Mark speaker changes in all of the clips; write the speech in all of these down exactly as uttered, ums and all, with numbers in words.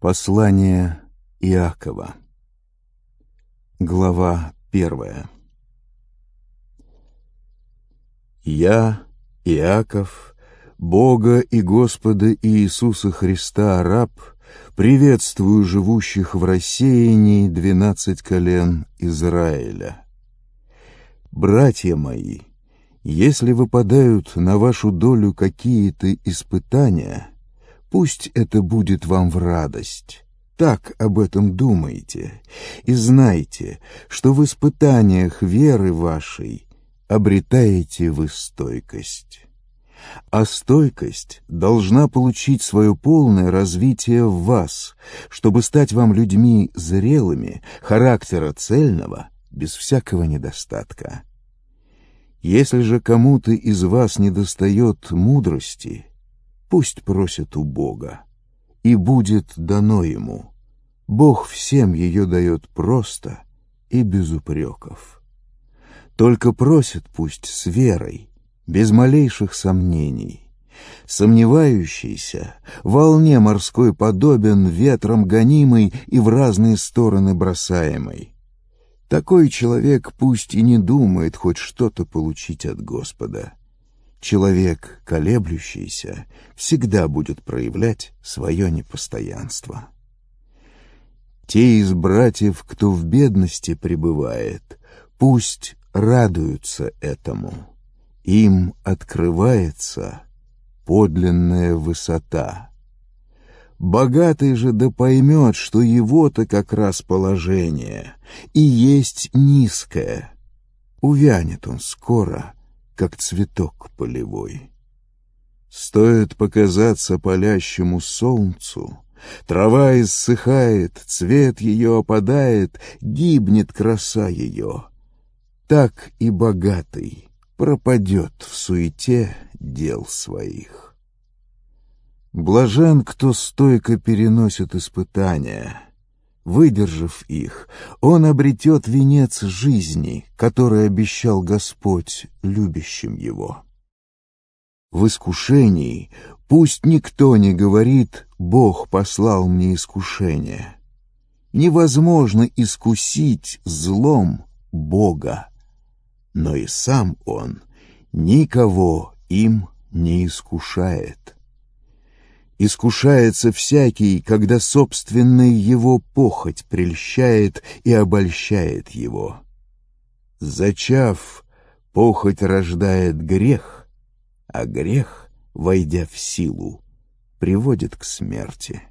Speaker 1: Послание Иакова. Глава первая. Я, Иаков, Бога и Господа Иисуса Христа, раб, приветствую живущих в рассеянии двенадцать колен Израиля. Братья мои, если выпадают на вашу долю какие-то испытания, пусть это будет вам в радость. Так об этом думайте, и знайте, что в испытаниях веры вашей обретаете вы стойкость. А стойкость должна получить свое полное развитие в вас, чтобы стать вам людьми зрелыми, характера цельного, без всякого недостатка. Если же кому-то из вас недостает мудрости, пусть просит у Бога, и будет дано ему. Бог всем ее дает просто и без упреков. Только просит пусть с верой, без малейших сомнений. Сомневающийся волне морской подобен, ветром гонимый и в разные стороны бросаемый. Такой человек пусть и не думает хоть что-то получить от Господа. Человек, колеблющийся, всегда будет проявлять свое непостоянство. Те из братьев, кто в бедности пребывает, пусть радуются этому. Им открывается подлинная высота. Богатый же да поймет, что его-то как раз положение и есть низкое. Увянет он скоро, как цветок полевой. Стоит показаться палящему солнцу, трава иссыхает, цвет ее опадает, гибнет краса ее. Так и богатый пропадет в суете дел своих. Блажен, кто стойко переносит испытания. Выдержав их, он обретет венец жизни, который обещал Господь любящим его. В искушении пусть никто не говорит: «Бог послал мне искушение». Невозможно искусить злом Бога, но и сам Он никого им не искушает. Искушается всякий, когда собственная его похоть прельщает и обольщает его. Зачав, похоть рождает грех, а грех, войдя в силу, приводит к смерти.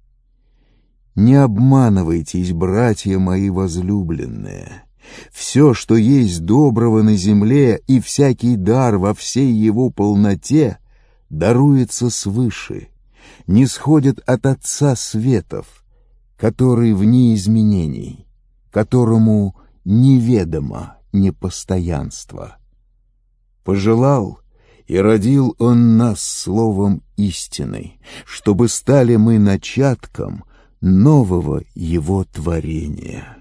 Speaker 1: Не обманывайтесь, братья мои возлюбленные. Все, что есть доброго на земле, и всякий дар во всей его полноте, даруется свыше, не сходит от Отца светов, который вне изменений, которому неведомо непостоянство. Пожелал, и родил Он нас словом истины, чтобы стали мы начатком нового Его творения.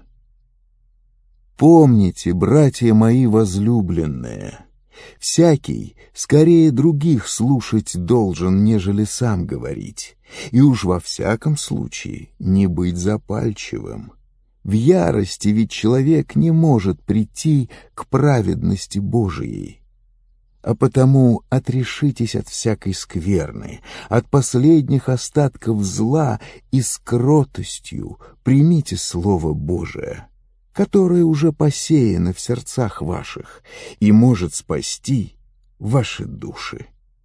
Speaker 1: Помните, братья мои возлюбленные, всякий скорее других слушать должен, нежели сам говорить, и уж во всяком случае не быть запальчивым. В ярости ведь человек не может прийти к праведности Божией. А потому отрешитесь от всякой скверны, от последних остатков зла, и с кротостью примите Слово Божие, которое уже посеяно в сердцах ваших и может спасти ваши души.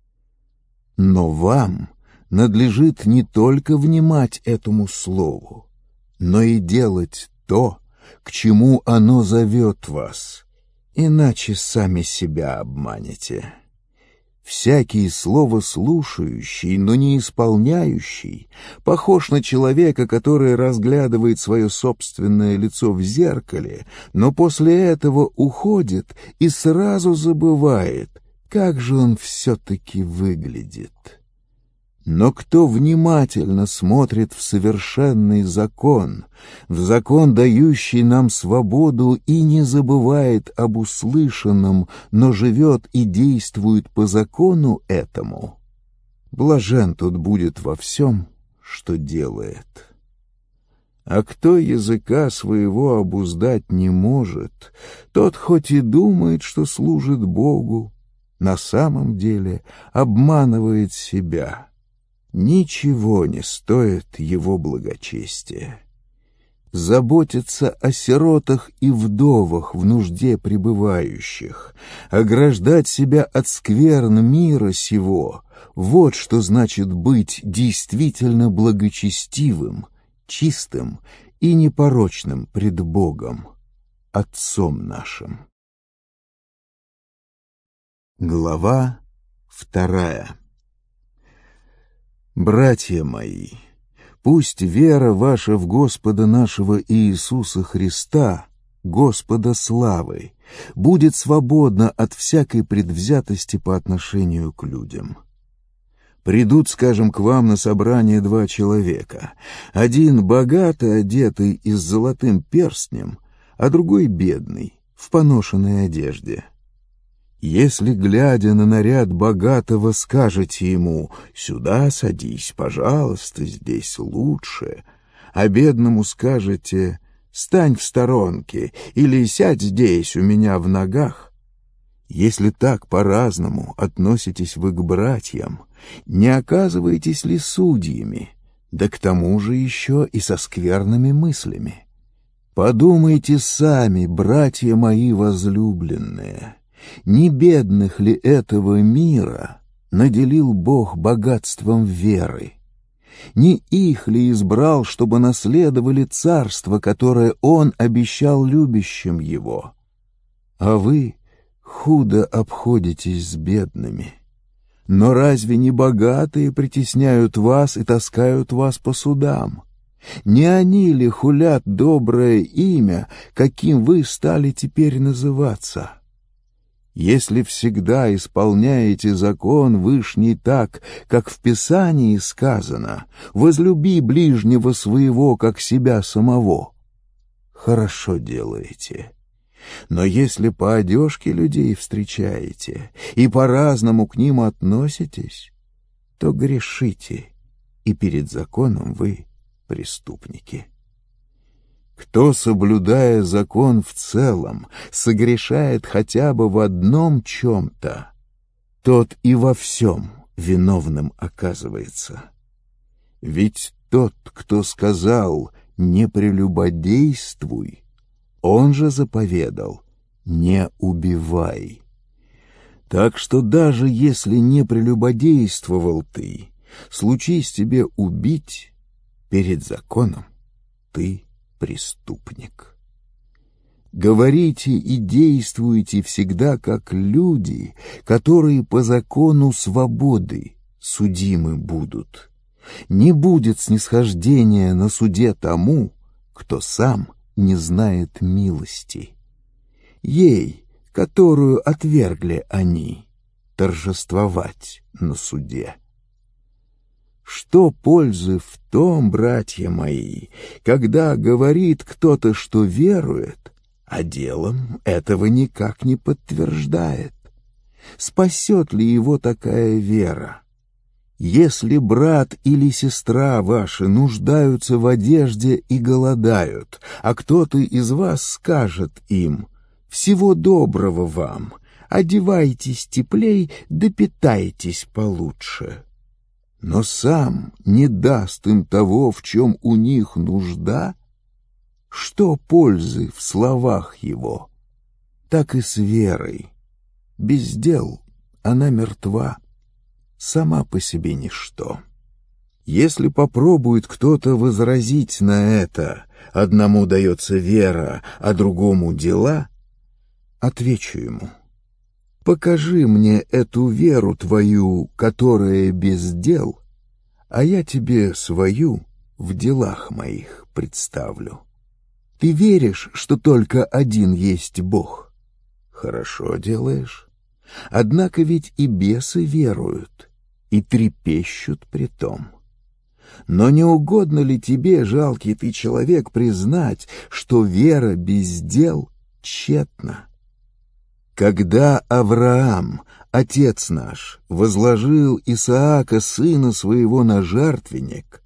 Speaker 1: Но вам надлежит не только внимать этому слову, но и делать то, к чему оно зовет вас, иначе сами себя обманете. Всякий слово слушающий, но не исполняющий, похож на человека, который разглядывает свое собственное лицо в зеркале, но после этого уходит и сразу забывает, как же он все-таки выглядит. Но кто внимательно смотрит в совершенный закон, в закон, дающий нам свободу, и не забывает об услышанном, но живет и действует по закону этому, блажен тот будет во всем, что делает. А кто языка своего обуздать не может, тот хоть и думает, что служит Богу, на самом деле обманывает себя. Ничего не стоит его благочестие. Заботиться о сиротах и вдовах в нужде пребывающих, ограждать себя от скверн мира сего — вот что значит быть действительно благочестивым, чистым и непорочным пред Богом, Отцом нашим. Глава вторая. Братья мои, пусть вера ваша в Господа нашего Иисуса Христа, Господа славы, будет свободна от всякой предвзятости по отношению к людям. Придут, скажем, к вам на собрание два человека, один богато одетый и с золотым перстнем, а другой бедный, в поношенной одежде. Если, глядя на наряд богатого, скажете ему: «Сюда садись, пожалуйста, здесь лучше», а бедному скажете: «Стань в сторонке» или «Сядь здесь у меня в ногах», если так по-разному относитесь вы к братьям, не оказываетесь ли судьями, да к тому же еще и со скверными мыслями? Подумайте сами, братья мои возлюбленные, не бедных ли этого мира наделил Бог богатством веры? Не их ли избрал, чтобы наследовали царство, которое Он обещал любящим Его? А вы худо обходитесь с бедными. Но разве не богатые притесняют вас и таскают вас по судам? Не они ли хулят доброе имя, каким вы стали теперь называться? Если всегда исполняете закон Вышний так, как в Писании сказано: «Возлюби ближнего своего, как себя самого», хорошо делаете. Но если по одежке людей встречаете и по-разному к ним относитесь, то грешите, и перед законом вы преступники. Кто, соблюдая закон в целом, согрешает хотя бы в одном чем-то, тот и во всем виновным оказывается. Ведь тот, кто сказал «не прелюбодействуй», он же заповедал «не убивай». Так что даже если не прелюбодействовал ты, случись тебе убить, перед законом ты преступник. Говорите и действуйте всегда как люди, которые по закону свободы судимы будут. Не будет снисхождения на суде тому, кто сам не знает милости. Ей, которую отвергли они, торжествовать на суде. Что пользы в том, братья мои, когда говорит кто-то, что верует, а делом этого никак не подтверждает? Спасет ли его такая вера? Если брат или сестра ваши нуждаются в одежде и голодают, а кто-то из вас скажет им: «Всего доброго вам, одевайтесь теплей, да питайтесь получше», но сам не даст им того, в чем у них нужда, что пользы в словах его? Так и с верой. Без дел она мертва, сама по себе ничто. Если попробует кто-то возразить на это: одному дается вера, а другому дела, отвечу ему: покажи мне эту веру твою, которая без дел, а я тебе свою в делах моих представлю. Ты веришь, что только один есть Бог? Хорошо делаешь. Однако ведь и бесы веруют и трепещут при том. Но не угодно ли тебе, жалкий ты человек, признать, что вера без дел тщетна? Когда Авраам, отец наш, возложил Исаака, сына своего, на жертвенник,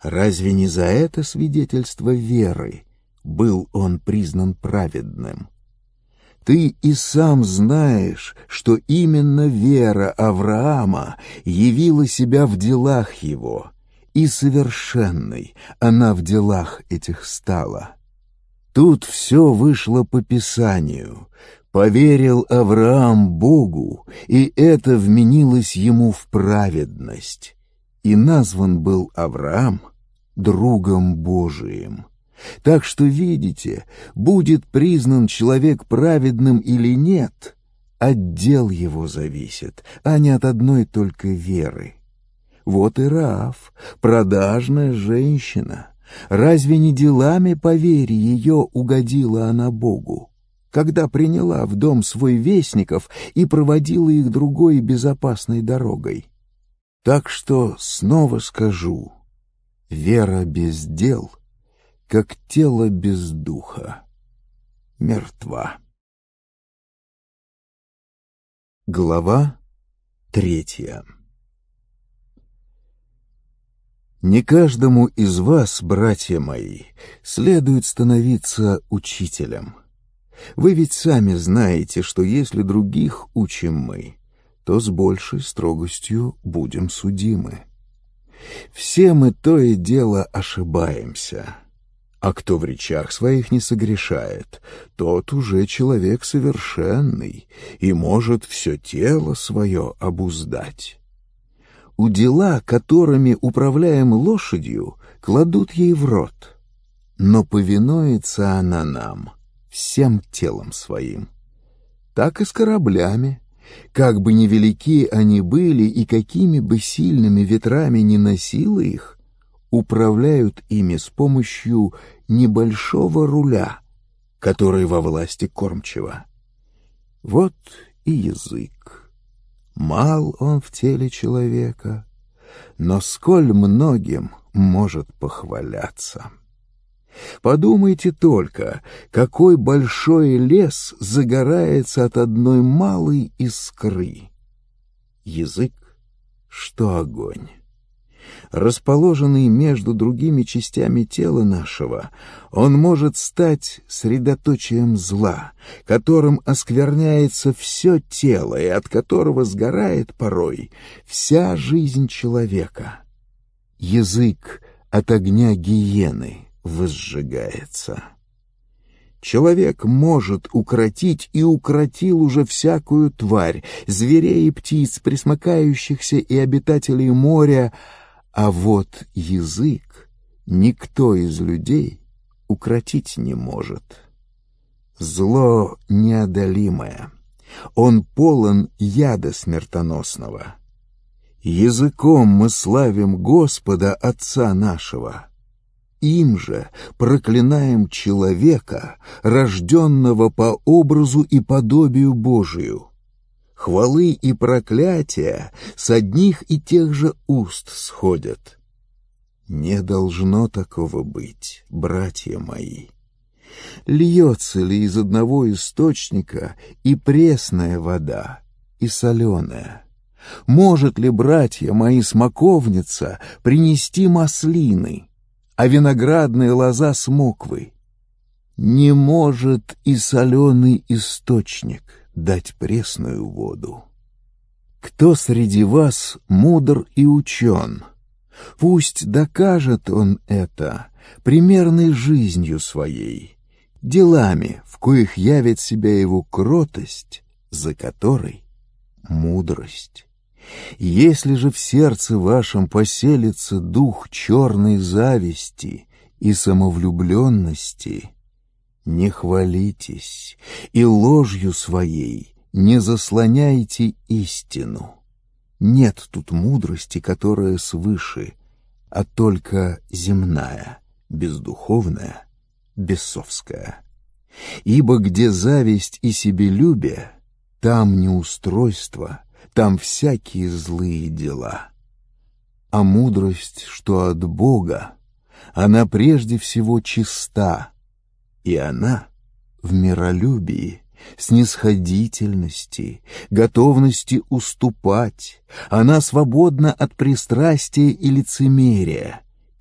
Speaker 1: Разве не за это свидетельство веры был он признан праведным? Ты и сам знаешь, что именно вера Авраама явила себя в делах его, и совершенной она в делах этих стала. Тут все вышло по Писанию. Поверил Авраам Богу, и это вменилось ему в праведность. И назван был Авраам другом Божиим. Так что, видите, будет признан человек праведным или нет, от дел его зависит, а не от одной только веры. Вот и Раав, продажная женщина. Разве не делами по вере ее угодила она Богу, когда приняла в дом свой вестников и проводила их другой безопасной дорогой? Так что снова скажу, вера без дел, как тело без духа, мертва. Глава третья. Не каждому из вас, братья мои, следует становиться учителем. Вы ведь сами знаете, что если других учим мы, то с большей строгостью будем судимы. Все мы то и дело ошибаемся. А кто в речах своих не согрешает, тот уже человек совершенный и может все тело свое обуздать. Удила, которыми управляем лошадью, кладут ей в рот, но повинуется она нам всем телом своим. Так и с кораблями. Как бы ни велики они были и какими бы сильными ветрами ни носило их, управляют ими с помощью небольшого руля, который во власти кормчего. Вот и язык. Мал он в теле человека, но сколь многим может похваляться. Подумайте только, какой большой лес загорается от одной малой искры. Язык, что огонь. Расположенный между другими частями тела нашего, он может стать средоточием зла, которым оскверняется все тело и от которого сгорает порой вся жизнь человека. Язык от огня гиены возжигается. Человек может укротить и укротил уже всякую тварь, зверей и птиц, пресмыкающихся и обитателей моря, а вот язык никто из людей укротить не может. Зло неодолимое, он полон яда смертоносного. Языком мы славим Господа Отца нашего, им же проклинаем человека, рожденного по образу и подобию Божию. Хвалы и проклятия с одних и тех же уст сходят. Не должно такого быть, братья мои. Льется ли из одного источника и пресная вода, и соленая? Может ли, братья мои, смоковница принести маслины, а виноградная лоза смоквы? Не может и соленый источник дать пресную воду. Кто среди вас мудр и учен? Пусть докажет он это примерной жизнью своей, делами, в коих явит себя его кротость, за которой мудрость. Если же в сердце вашем поселится дух черной зависти и самовлюбленности, не хвалитесь и ложью своей не заслоняйте истину. Нет тут мудрости, которая свыше, а только земная, бездуховная, бесовская. Ибо где зависть и себелюбие, там неустройство, там всякие злые дела. А мудрость, что от Бога, она прежде всего чиста, и она в миролюбии, снисходительности, готовности уступать, она свободна от пристрастия и лицемерия,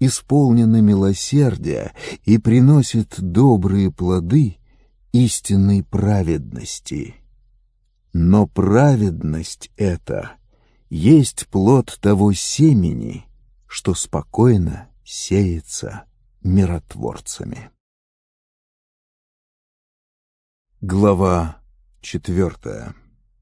Speaker 1: исполнено милосердия и приносит добрые плоды истинной праведности. Но праведность эта есть плод того семени, что спокойно сеется миротворцами. Глава четвертая.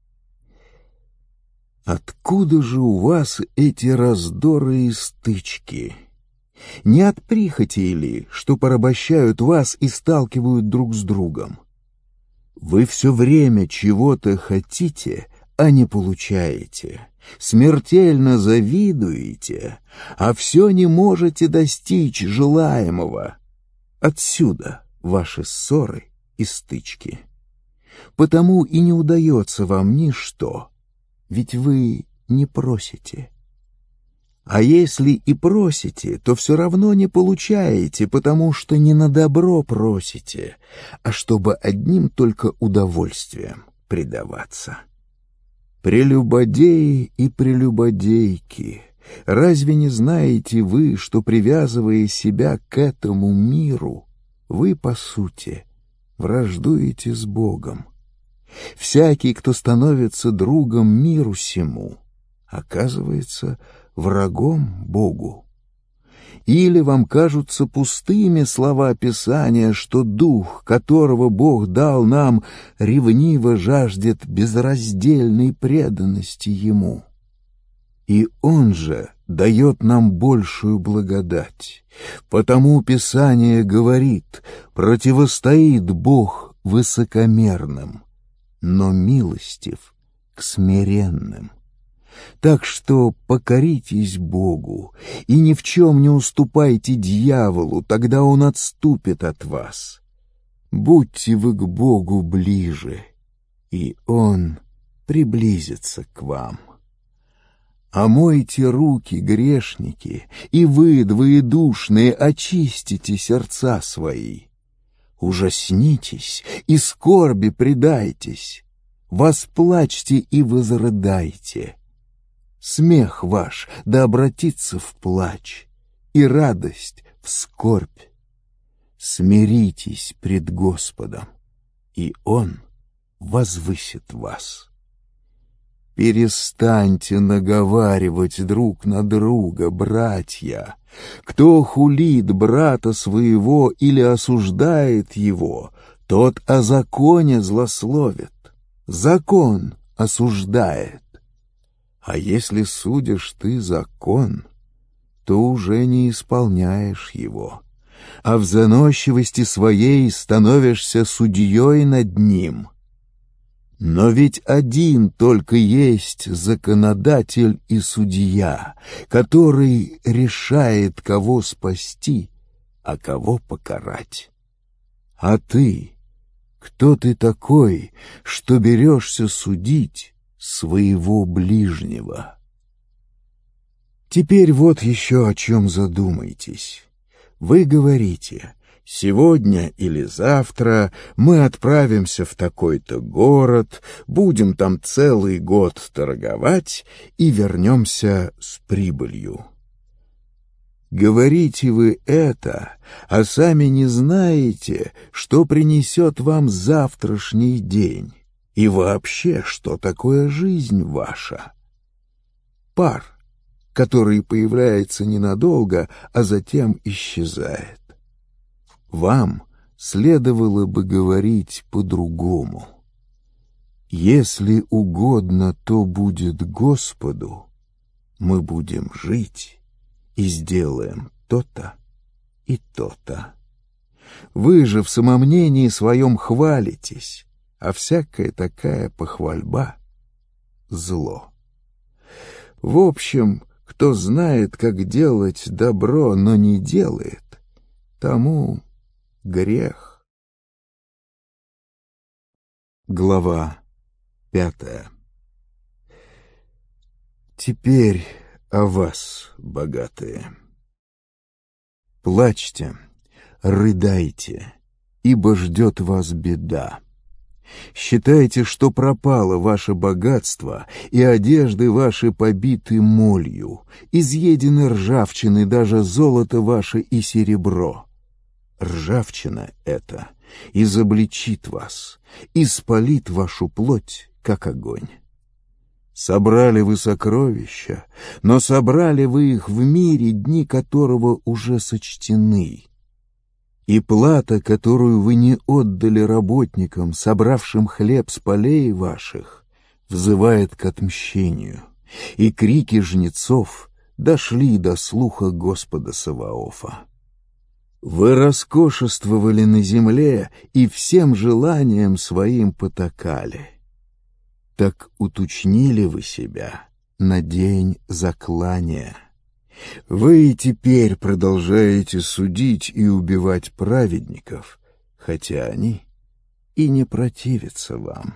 Speaker 1: Откуда же у вас эти раздоры и стычки? Не от прихоти ли, что порабощают вас и сталкивают друг с другом? Вы все время чего-то хотите, а не получаете, смертельно завидуете, а все не можете достичь желаемого. Отсюда ваши ссоры и стычки. Потому и не удается вам ничто, ведь вы не просите. А если и просите, то все равно не получаете, потому что не на добро просите, а чтобы одним только удовольствием предаваться. Прелюбодеи и прелюбодейки, разве не знаете вы, что, привязывая себя к этому миру, вы, по сути, враждуете с Богом? Всякий, кто становится другом миру сему, оказывается врагом Богу. Или вам кажутся пустыми слова Писания, что Дух, которого Бог дал нам, ревниво жаждет безраздельной преданности Ему? И Он же дает нам большую благодать. Потому Писание говорит: противостоит Бог высокомерным, но милостив к смиренным. Так что покоритесь Богу и ни в чем не уступайте дьяволу, тогда он отступит от вас. Будьте вы к Богу ближе, и Он приблизится к вам. Омойте руки, грешники, и вы, двоедушные, очистите сердца свои. Ужаснитесь и скорби предайтесь, восплачьте и возрыдайте. Смех ваш да обратится в плач, и радость в скорбь. Смиритесь пред Господом, и Он возвысит вас. Перестаньте наговаривать друг на друга, братья. Кто хулит брата своего или осуждает его, тот о законе злословит. Закон осуждает. А если судишь ты закон, то уже не исполняешь его, а в заносчивости своей становишься судьей над ним. Но ведь один только есть законодатель и судья, который решает, кого спасти, а кого покарать. А ты, кто ты такой, что берешься судить своего ближнего? Теперь вот еще о чем задумайтесь. Вы говорите: сегодня или завтра мы отправимся в такой-то город, будем там целый год торговать и вернемся с прибылью. Говорите вы это, а сами не знаете, что принесет вам завтрашний день, и вообще, что такое жизнь ваша. Пар, который появляется ненадолго, а затем исчезает. Вам следовало бы говорить по-другому. Если угодно, то будет Господу, мы будем жить и сделаем то-то и то-то. Вы же в самомнении своем хвалитесь, а всякая такая похвальба — зло. В общем, кто знает, как делать добро, но не делает, тому грех. Глава пятая. Теперь о вас, богатые. Плачьте, рыдайте, ибо ждет вас беда. Считайте, что пропало ваше богатство, и одежды ваши побиты молью, изъедены ржавчиной даже золото ваше и серебро. Ржавчина эта изобличит вас, и спалит вашу плоть, как огонь. Собрали вы сокровища, но собрали вы их в мире, дни которого уже сочтены. И плата, которую вы не отдали работникам, собравшим хлеб с полей ваших, взывает к отмщению, и крики жнецов дошли до слуха Господа Саваофа. Вы роскошествовали на земле и всем желаниям своим потакали. Так уточнили вы себя на день заклания. Вы и теперь продолжаете судить и убивать праведников, хотя они и не противятся вам.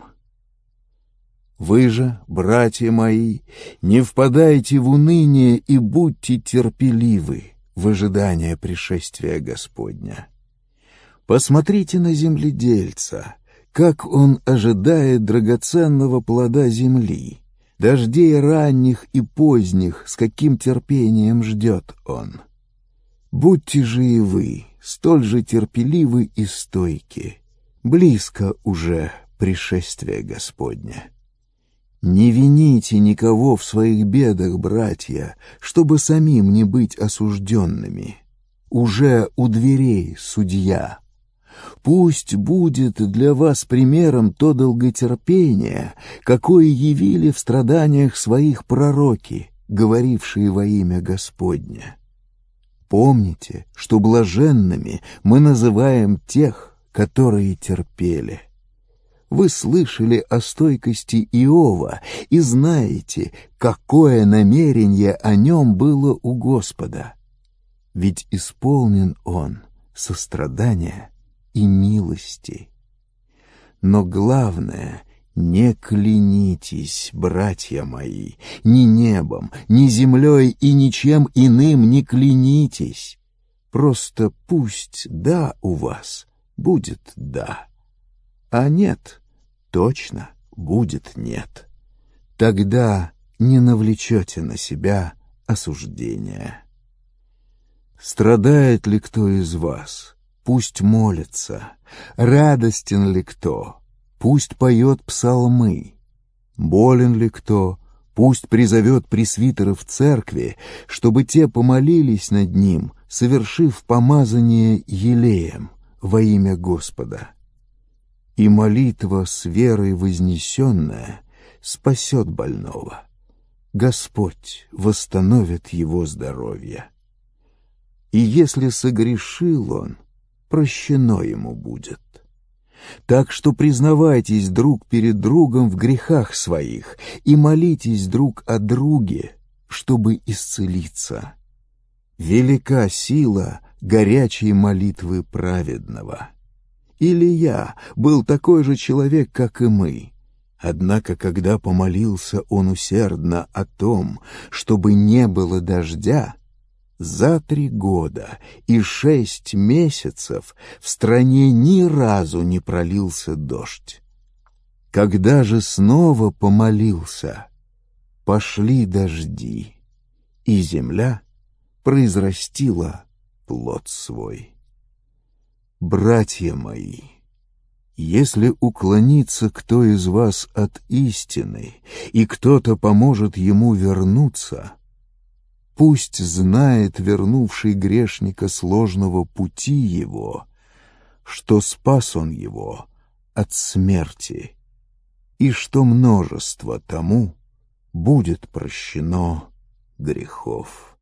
Speaker 1: Вы же, братья мои, не впадайте в уныние и будьте терпеливы в ожидании пришествия Господня. Посмотрите на земледельца, как он ожидает драгоценного плода земли, дождей ранних и поздних, с каким терпением ждет он. Будьте же и вы столь же терпеливы и стойки, близко уже пришествие Господня. Не вините никого в своих бедах, братья, чтобы самим не быть осужденными. Уже у дверей судья. Пусть будет для вас примером то долготерпение, какое явили в страданиях своих пророки, говорившие во имя Господня. Помните, что блаженными мы называем тех, которые терпели. Вы слышали о стойкости Иова и знаете, какое намерение о нем было у Господа. Ведь исполнен он сострадания и милости. Но главное, не клянитесь, братья мои, ни небом, ни землей и ничем иным не клянитесь. Просто пусть «да» у вас будет «да», а «нет» точно будет «нет». Тогда не навлечете на себя осуждения. Страдает ли кто из вас? Пусть молится. Радостен ли кто? Пусть поет псалмы. Болен ли кто? Пусть призовет пресвитеров церкви, чтобы те помолились над ним, совершив помазание елеем во имя Господа. И молитва с верой вознесенная спасет больного. Господь восстановит его здоровье. И если согрешил он, прощено ему будет. Так что признавайтесь друг перед другом в грехах своих и молитесь друг о друге, чтобы исцелиться. Велика сила горячей молитвы праведного. Илия был такой же человек, как и мы. Однако, когда помолился он усердно о том, чтобы не было дождя, за три года и шесть месяцев в стране ни разу не пролился дождь. Когда же снова помолился, пошли дожди, и земля произрастила плод свой. Братья мои, если уклонится кто из вас от истины, и кто-то поможет ему вернуться, пусть знает вернувший грешника сложного пути его, что спас он его от смерти, и что множество тому будет прощено грехов.